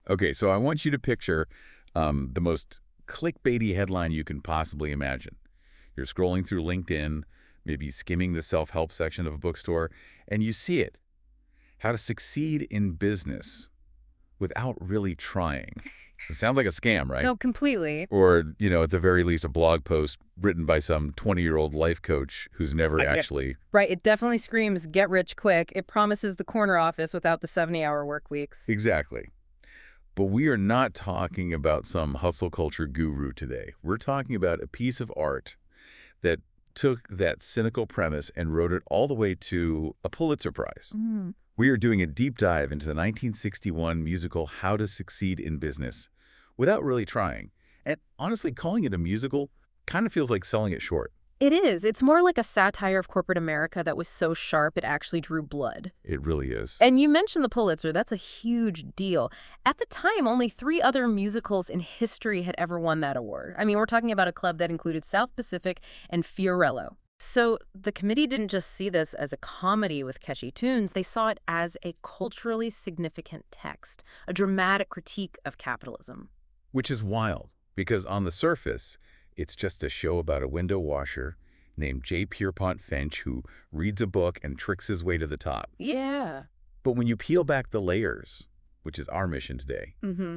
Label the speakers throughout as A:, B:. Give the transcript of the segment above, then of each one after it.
A: Okay, so I want you to picture the most clickbaity headline you can possibly imagine. You're scrolling through LinkedIn, maybe skimming the self-help section of a bookstore, and you see it. How to succeed in business without really trying. It sounds like a scam, right?
B: No, completely.
A: Or, at the very least, a blog post written by some 20-year-old life coach who's never actually...
B: Right, it definitely screams get rich quick. It promises the corner office without the 70-hour work weeks.
A: Exactly. But we are not talking about some hustle culture guru today. We're talking about a piece of art that took that cynical premise and wrote it all the way to a Pulitzer Prize. We are doing a deep dive into the 1961 musical How to Succeed in Business without really trying. And honestly, calling it a musical kind of feels like selling it short.
B: It is. It's more like a satire of corporate America that was so sharp it actually drew blood.
A: It really is.
B: And you mentioned the Pulitzer. That's a huge deal. At the time, only 3 other musicals in history had ever won that award. I mean, we're talking about a club that included South Pacific and Fiorello. So the committee didn't just see this as a comedy with catchy tunes. They saw it as a culturally significant text, a dramatic critique of capitalism.
A: Which is wild, because on the surface, it's just a show about a window washer named J. Pierpont Finch who reads a book and tricks his way to the top.
B: Yeah.
A: But when you peel back the layers, which is our mission today,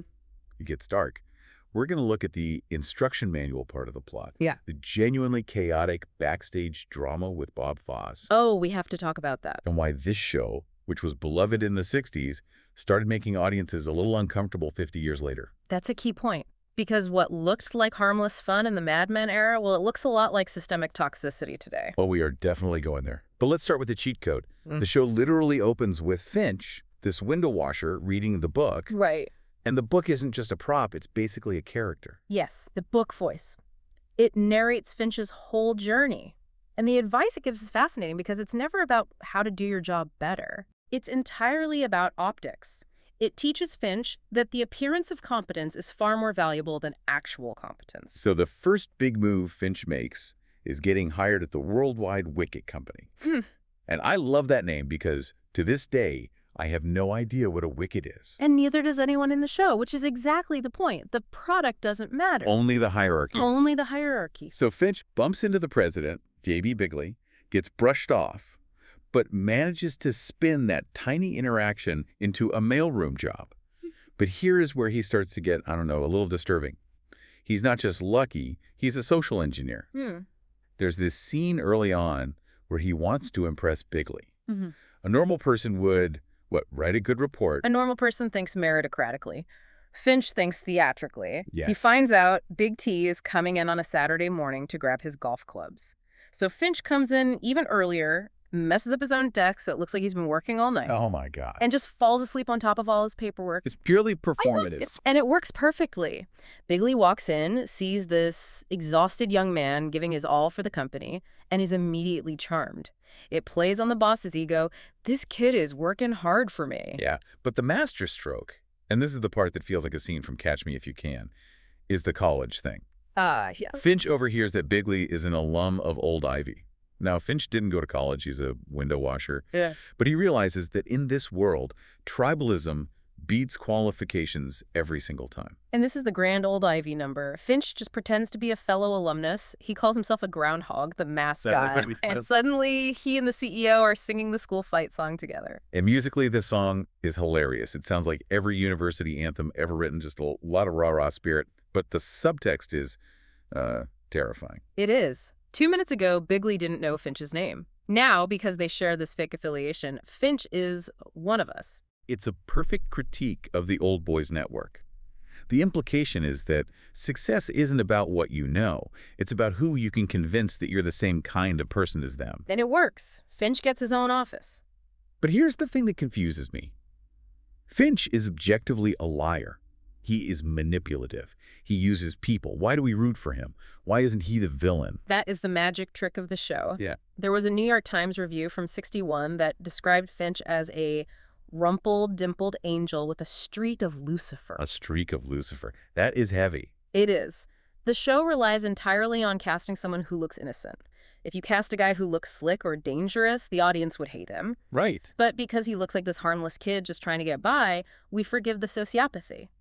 A: it gets dark. We're going to look at the instruction manual part of the plot.
B: Yeah.
A: The genuinely chaotic backstage drama with Bob Fosse.
B: Oh, we have to talk about that.
A: And why this show, which was beloved in the 60s, started making audiences a little uncomfortable 50 years later.
B: That's a key point. Because what looked like harmless fun in the Mad Men era, well, it looks a lot like systemic toxicity today.
A: Oh, we are definitely going there. But let's start with the cheat code. The show literally opens with Finch, this window washer, reading the book.
B: Right.
A: And the book isn't just a prop, it's basically a character.
B: Yes, the book voice. It narrates Finch's whole journey. And the advice it gives is fascinating because it's never about how to do your job better. It's entirely about optics. It teaches Finch that the appearance of competence is far more valuable than actual competence.
A: So the first big move Finch makes is getting hired at the Worldwide Wicket Company. And I love that name because, to this day, I have no idea what a wicket is.
B: And neither does anyone in the show, which is exactly the point. The product doesn't matter.
A: Only the hierarchy.
B: Only the hierarchy.
A: So Finch bumps into the president, J.B. Bigley, gets brushed off, but manages to spin that tiny interaction into a mailroom job. But here is where he starts to get, a little disturbing. He's not just lucky, he's a social engineer. There's this scene early on where he wants to impress Bigley. A normal person would, write a good report.
B: A normal person thinks meritocratically. Finch thinks theatrically.
A: Yes.
B: He finds out Big T is coming in on a Saturday morning to grab his golf clubs. So Finch comes in even earlier, messes up his own desk so it looks like he's been working all night.
A: Oh, my God.
B: And just falls asleep on top of all his paperwork.
A: It's purely performative.
B: And it works perfectly. Bigley walks in, sees this exhausted young man giving his all for the company, and is immediately charmed. It plays on the boss's ego. This kid is working hard for me.
A: Yeah, but the masterstroke, and this is the part that feels like a scene from Catch Me If You Can, is the college thing.
B: Yeah.
A: Finch overhears that Bigley is an alum of Old Ivy. Now, Finch didn't go to college. He's a window washer.
B: Yeah.
A: But he realizes that in this world, tribalism beats qualifications every single time.
B: And this is the grand Old Ivy number. Finch just pretends to be a fellow alumnus. He calls himself a groundhog, the mascot. And suddenly, he and the CEO are singing the school fight song together.
A: And musically, this song is hilarious. It sounds like every university anthem ever written, just a lot of rah-rah spirit. But the subtext is terrifying.
B: It is. 2 minutes ago, Bigley didn't know Finch's name. Now, because they share this fake affiliation, Finch is one of us.
A: It's a perfect critique of the old boys network. The implication is that success isn't about what you know. It's about who you can convince that you're the same kind of person as them.
B: And it works. Finch gets his own office.
A: But here's the thing that confuses me. Finch is objectively a liar. He is manipulative. He uses people. Why do we root for him? Why isn't he the villain?
B: That is the magic trick of the show.
A: Yeah.
B: There was a New York Times review from '61 that described Finch as a rumpled, dimpled angel with a streak of Lucifer.
A: A streak of Lucifer. That is heavy.
B: It is. The show relies entirely on casting someone who looks innocent. If you cast a guy who looks slick or dangerous, the audience would hate him.
A: Right.
B: But because he looks like this harmless kid just trying to get by, we forgive the sociopathy.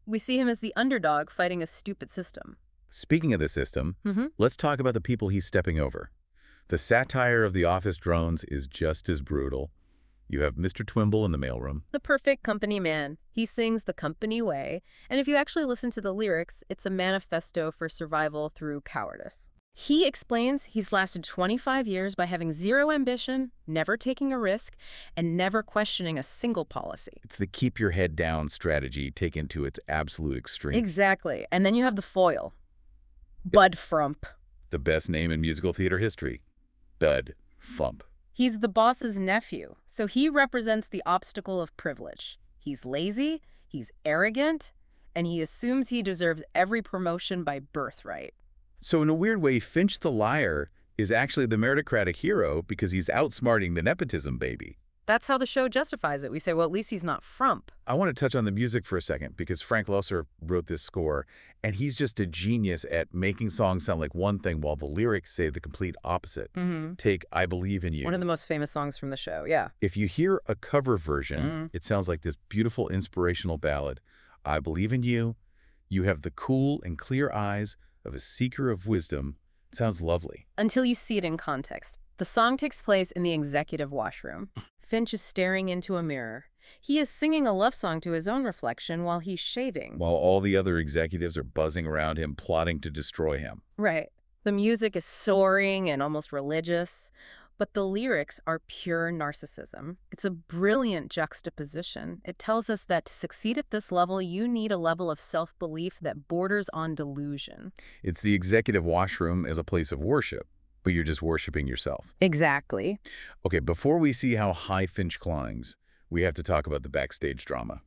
B: We see him as the underdog fighting a stupid system.
A: Speaking of the system, let's talk about the people he's stepping over. The satire of the office drones is just as brutal. You have Mr. Twimble in the mailroom.
B: The perfect company man. He sings the company way, and if you actually listen to the lyrics, it's a manifesto for survival through cowardice. He explains he's lasted 25 years by having zero ambition, never taking a risk, and never questioning a single policy.
A: It's the keep your head down strategy taken to its absolute extreme.
B: Exactly. And then you have the foil. Bud Frump.
A: The best name in musical theater history. Bud Frump.
B: He's the boss's nephew, so he represents the obstacle of privilege. He's lazy, he's arrogant, and he assumes he deserves every promotion by birthright.
A: So in a weird way, Finch the liar is actually the meritocratic hero because he's outsmarting the nepotism baby.
B: That's how the show justifies it. We say, well, at least he's not Frump.
A: I want to touch on the music for a second because Frank Loesser wrote this score, and he's just a genius at making songs sound like one thing while the lyrics say the complete opposite. Take I Believe in You.
B: One of the most famous songs from the show, yeah.
A: If you hear a cover version, it sounds like this beautiful inspirational ballad. I believe in you. You have the cool and clear eyes of a seeker of wisdom. It sounds lovely.
B: Until you see it in context. The song takes place in the executive washroom. Finch is staring into a mirror. He is singing a love song to his own reflection while he's shaving.
A: While all the other executives are buzzing around him, plotting to destroy him.
B: Right. The music is soaring and almost religious, but the lyrics are pure narcissism. It's a brilliant juxtaposition. It tells us that to succeed at this level, you need a level of self-belief that borders on delusion.
A: It's the executive washroom as a place of worship, but you're just worshiping yourself.
B: Exactly.
A: Okay, before we see how high Finch climbs, we have to talk about the backstage drama.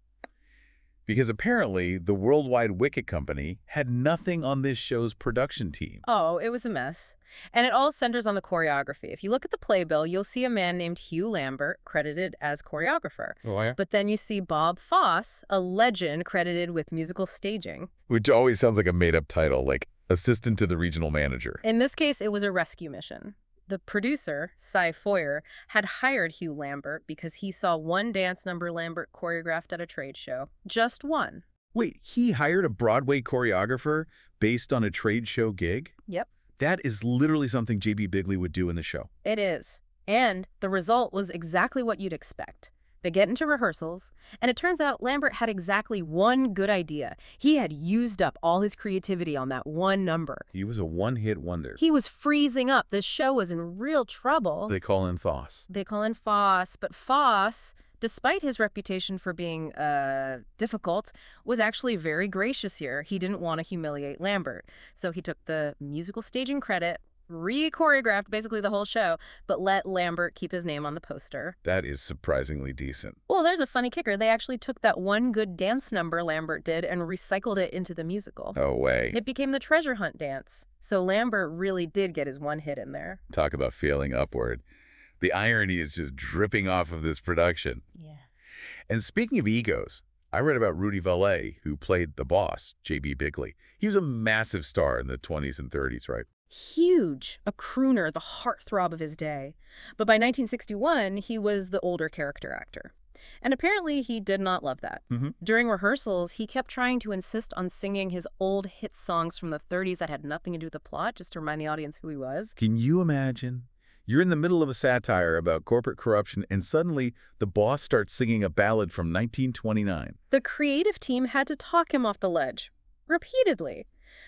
A: Because apparently, the Worldwide Wicket Company had nothing on this show's production team.
B: Oh, it was a mess. And it all centers on the choreography. If you look at the playbill, you'll see a man named Hugh Lambert credited as choreographer.
A: Oh, yeah?
B: But then you see Bob Fosse, a legend, credited with musical staging.
A: Which always sounds like a made-up title, like assistant to the regional manager.
B: In this case, it was a rescue mission. The producer, Cy Foyer, had hired Hugh Lambert because he saw one dance number Lambert choreographed at a trade show. Just one.
A: Wait, he hired a Broadway choreographer based on a trade show gig?
B: Yep.
A: That is literally something J.B. Bigley would do in the show.
B: It is. And the result was exactly what you'd expect. They get into rehearsals, and it turns out Lambert had exactly one good idea. He had used up all his creativity on that one number.
A: He was a one-hit wonder.
B: He was freezing up. This show was in real trouble.
A: They call in Fosse.
B: They call in Fosse, but Fosse, despite his reputation for being difficult, was actually very gracious here. He didn't want to humiliate Lambert. So he took the musical staging credit, re-choreographed basically the whole show, but let Lambert keep his name on the poster.
A: That is surprisingly decent.
B: Well, there's a funny kicker. They actually took that one good dance number Lambert did and recycled it into the musical.
A: No way.
B: It became the treasure hunt dance. So Lambert really did get his one hit in there.
A: Talk about feeling upward. The irony is just dripping off of this production.
B: Yeah.
A: And speaking of egos, I read about Rudy Vallee, who played the boss, J.B. Bigley. He was a massive star in the 20s and 30s, right?
B: Huge, a crooner, the heartthrob of his day. But by 1961, he was the older character actor. And apparently he did not love that. During rehearsals, he kept trying to insist on singing his old hit songs from the 30s that had nothing to do with the plot, just to remind the audience who he was.
A: Can you imagine? You're in the middle of a satire about corporate corruption, and suddenly the boss starts singing a ballad from 1929.
B: The creative team had to talk him off the ledge, repeatedly.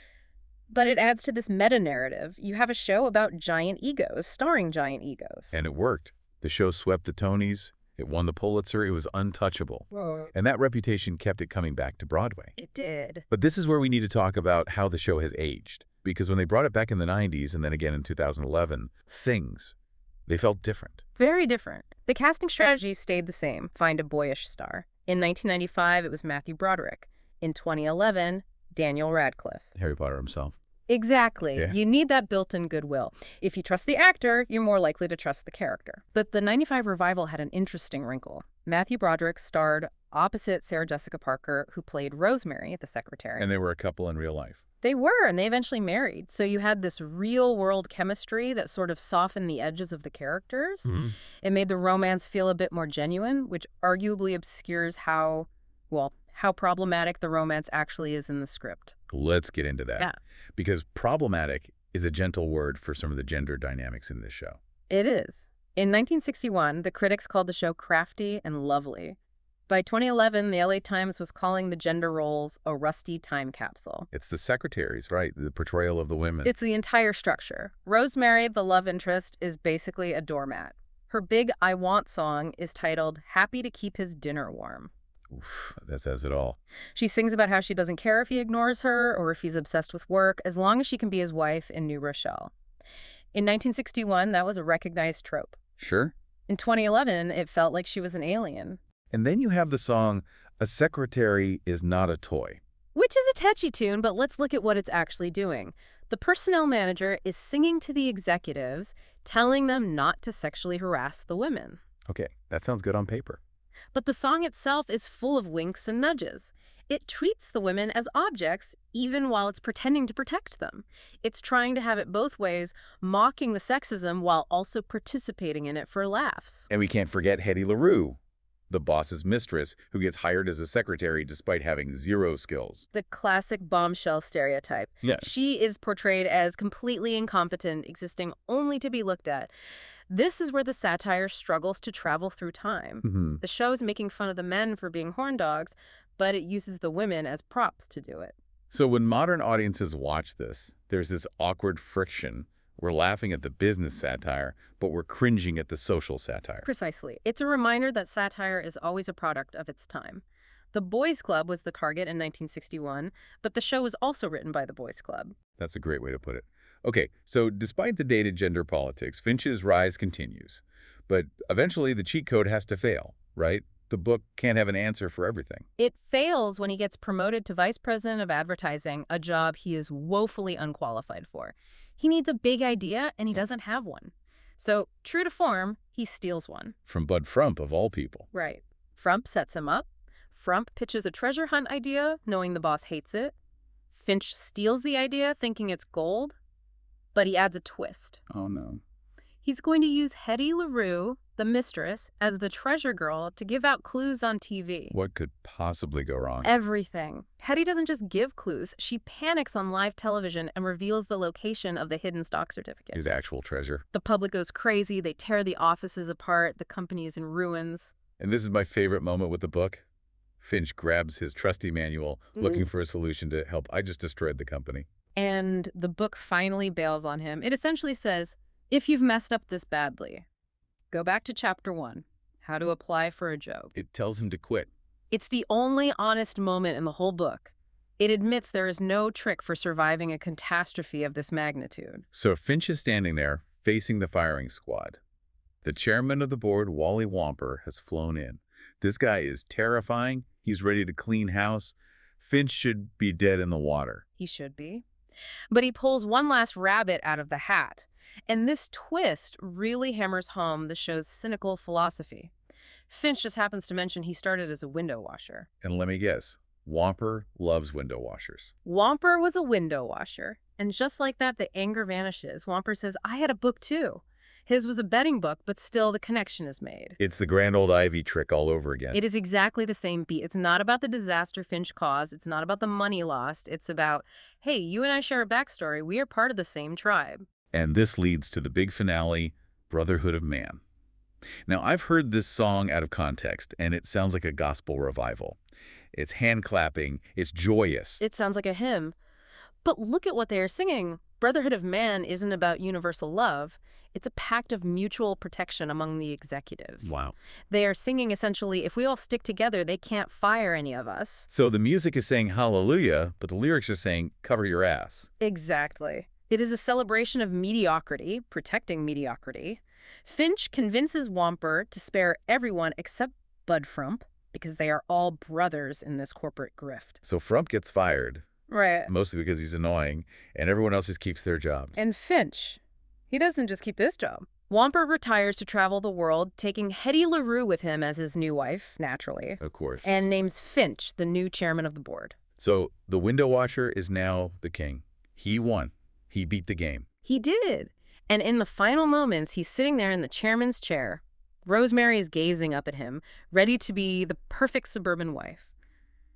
B: But it adds to this meta-narrative. You have a show about giant egos, starring giant egos.
A: And it worked. The show swept the Tonys. It won the Pulitzer. It was untouchable. And that reputation kept it coming back to Broadway.
B: It did.
A: But this is where we need to talk about how the show has aged. Because when they brought it back in the 90s and then again in 2011, they felt different.
B: Very different. The casting strategy stayed the same. Find a boyish star. In 1995, it was Matthew Broderick. In 2011, Daniel Radcliffe.
A: Harry Potter himself.
B: Exactly.
A: Yeah.
B: You need that built-in goodwill. If you trust the actor, you're more likely to trust the character. But the 95 revival had an interesting wrinkle. Matthew Broderick starred opposite Sarah Jessica Parker, who played Rosemary, the secretary.
A: And they were a couple in real life.
B: They were, and they eventually married. So you had this real-world chemistry that sort of softened the edges of the characters. It made the romance feel a bit more genuine, which arguably obscures how how problematic the romance actually is in the script.
A: Let's get into that.
B: Yeah.
A: Because problematic is a gentle word for some of the gender dynamics in this show.
B: It is. In 1961, the critics called the show crafty and lovely. By 2011, the LA Times was calling the gender roles a rusty time capsule.
A: It's the secretaries, right? The portrayal of the women.
B: It's the entire structure. Rosemary, the love interest, is basically a doormat. Her big I Want song is titled Happy to Keep His Dinner Warm.
A: Oof, that says it all.
B: She sings about how she doesn't care if he ignores her or if he's obsessed with work, as long as she can be his wife in New Rochelle. In 1961, that was a recognized trope.
A: Sure.
B: In 2011, it felt like she was an alien.
A: And then you have the song, A Secretary is Not a Toy.
B: Which is a catchy tune, but let's look at what it's actually doing. The personnel manager is singing to the executives, telling them not to sexually harass the women.
A: Okay, that sounds good on paper.
B: But the song itself is full of winks and nudges. It treats the women as objects, even while it's pretending to protect them. It's trying to have it both ways, mocking the sexism while also participating in it for laughs.
A: And we can't forget Hetty LaRue, the boss's mistress, who gets hired as a secretary despite having zero skills.
B: The classic bombshell stereotype.
A: Yeah.
B: She is portrayed as completely incompetent, existing only to be looked at. This is where the satire struggles to travel through time. The show is making fun of the men for being horn dogs, but it uses the women as props to do it.
A: So when modern audiences watch this, there's this awkward friction. We're laughing at the business satire, but we're cringing at the social satire.
B: Precisely. It's a reminder that satire is always a product of its time. The Boys Club was the target in 1961, but the show was also written by the Boys Club.
A: That's a great way to put it. Okay, so despite the dated gender politics, Finch's rise continues. But eventually the cheat code has to fail, right? The book can't have an answer for everything.
B: It fails when he gets promoted to vice president of advertising, a job he is woefully unqualified for. He needs a big idea, and he doesn't have one. So, true to form, he steals one.
A: From Bud Frump, of all people.
B: Right. Frump sets him up. Frump pitches a treasure hunt idea, knowing the boss hates it. Finch steals the idea, thinking it's gold. But he adds a twist.
A: Oh, no.
B: He's going to use Hetty LaRue, the mistress, as the treasure girl to give out clues on TV.
A: What could possibly go wrong?
B: Everything. Hetty doesn't just give clues. She panics on live television and reveals the location of the hidden stock certificates.
A: His actual treasure.
B: The public goes crazy. They tear the offices apart. The company is in ruins.
A: And this is my favorite moment with the book. Finch grabs his trusty manual, looking for a solution to help. I just destroyed the company.
B: And the book finally bails on him. It essentially says, if you've messed up this badly, go back to chapter 1, how to apply for a job.
A: It tells him to quit.
B: It's the only honest moment in the whole book. It admits there is no trick for surviving a catastrophe of this magnitude.
A: So Finch is standing there, facing the firing squad. The chairman of the board, Wally Wamper, has flown in. This guy is terrifying. He's ready to clean house. Finch should be dead in the water.
B: He should be. But he pulls one last rabbit out of the hat. And this twist really hammers home the show's cynical philosophy. Finch just happens to mention he started as a window washer.
A: And let me guess, Wamper loves window washers.
B: Wamper was a window washer. And just like that, the anger vanishes. Wamper says, I had a book too. His was a betting book, but still the connection is made.
A: It's the Grand Old Ivy trick all over again.
B: It is exactly the same beat. It's not about the disaster Finch caused. It's not about the money lost. It's about, hey, you and I share a backstory. We are part of the same tribe.
A: And this leads to the big finale, Brotherhood of Man. Now, I've heard this song out of context, and it sounds like a gospel revival. It's hand-clapping. It's joyous.
B: It sounds like a hymn. But look at what they are singing. Brotherhood of Man isn't about universal love. It's a pact of mutual protection among the executives.
A: Wow.
B: They are singing essentially, if we all stick together, they can't fire any of us.
A: So the music is saying hallelujah, but the lyrics are saying cover your ass.
B: Exactly. It is a celebration of mediocrity, protecting mediocrity. Finch convinces Wamper to spare everyone except Bud Frump, because they are all brothers in this corporate grift.
A: So Frump gets fired.
B: Right.
A: Mostly because he's annoying, and everyone else just keeps their jobs.
B: And Finch, he doesn't just keep his job. Wamper retires to travel the world, taking Hetty LaRue with him as his new wife, naturally.
A: Of course.
B: And names Finch the new chairman of the board.
A: So the window washer is now the king. He won. He beat the game.
B: He did. And in the final moments, he's sitting there in the chairman's chair. Rosemary is gazing up at him, ready to be the perfect suburban wife.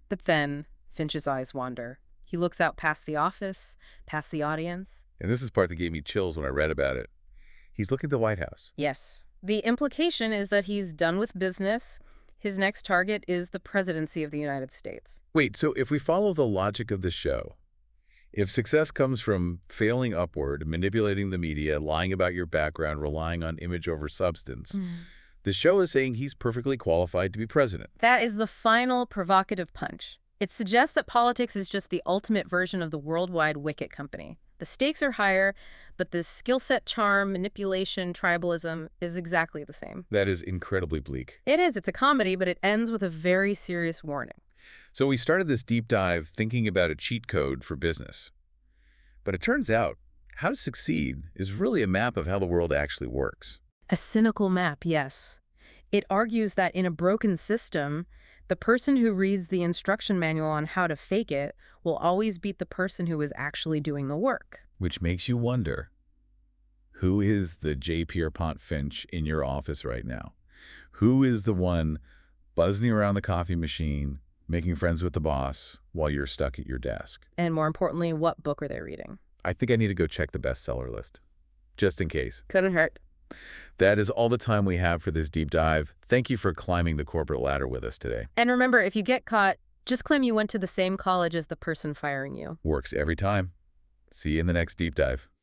B: But then Finch's eyes wander. He looks out past the office, past the audience.
A: And this is part that gave me chills when I read about it. He's looking at the White House.
B: Yes. The implication is that he's done with business. His next target is the presidency of the United States.
A: Wait, so if we follow the logic of the show, if success comes from failing upward, manipulating the media, lying about your background, relying on image over substance, the show is saying he's perfectly qualified to be president.
B: That is the final provocative punch. It suggests that politics is just the ultimate version of the worldwide wicket company. The stakes are higher, but the skill set, charm, manipulation, tribalism is exactly the same.
A: That is incredibly bleak.
B: It is. It's a comedy, but it ends with a very serious warning.
A: So we started this deep dive thinking about a cheat code for business. But it turns out, how to succeed is really a map of how the world actually works.
B: A cynical map, yes. It argues that in a broken system, the person who reads the instruction manual on how to fake it will always beat the person who is actually doing the work.
A: Which makes you wonder, who is the J. Pierpont Finch in your office right now? Who is the one buzzing around the coffee machine, making friends with the boss while you're stuck at your desk?
B: And more importantly, what book are they reading?
A: I think I need to go check the bestseller list, just in case.
B: Couldn't hurt.
A: That is all the time we have for this deep dive. Thank you for climbing the corporate ladder with us today.
B: And remember, if you get caught, just claim you went to the same college as the person firing you.
A: Works every time. See you in the next deep dive.